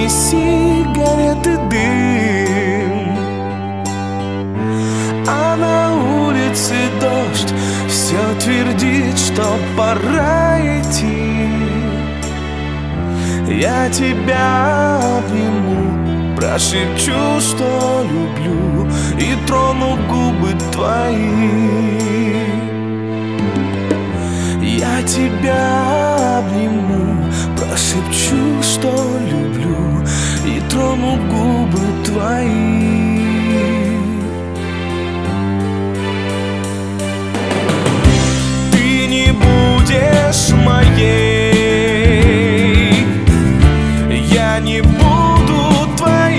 последней сигареты дым, а на улице дождь все твердит, что пора идти. Я тебя обниму, прошепчу, что люблю, и трону губы твои. Я тебя обниму, прошепчу, что люблю, и трону губы твои. Ты не будешь моей, я не буду твоим.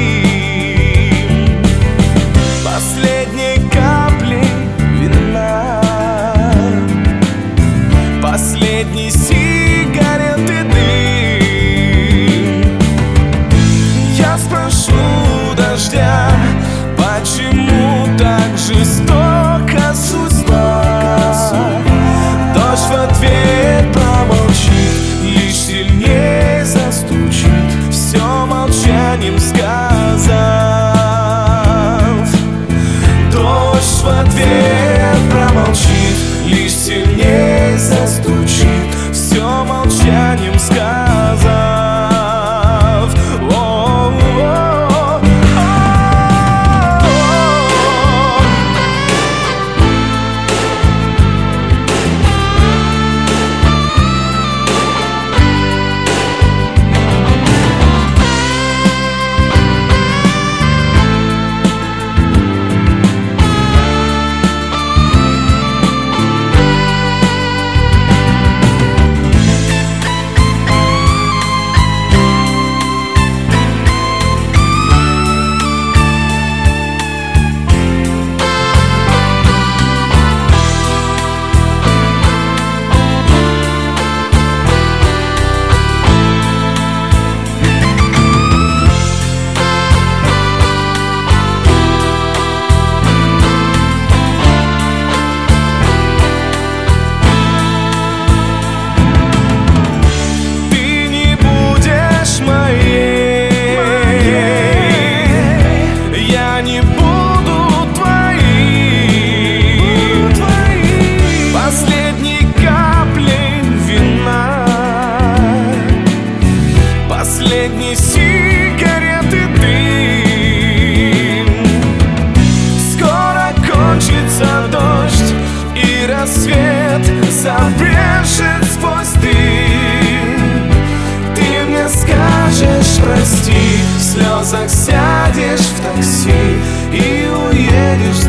Последней каплей вина, последней сигареты дым. Я спрошу дождя, почему так жестока судьба. Дождь в ответ промолчит, лишь сильнее застучит, все молчанием сказав. Дождь в ответ промолчит, лишь сильнее застучит, все молчанием сказав. Последней сигареты дым. Скоро кончится дождь, и рассвет забрежет сквозь дым. Ты мне скажешь прости, в слезах сядешь в такси и уедешь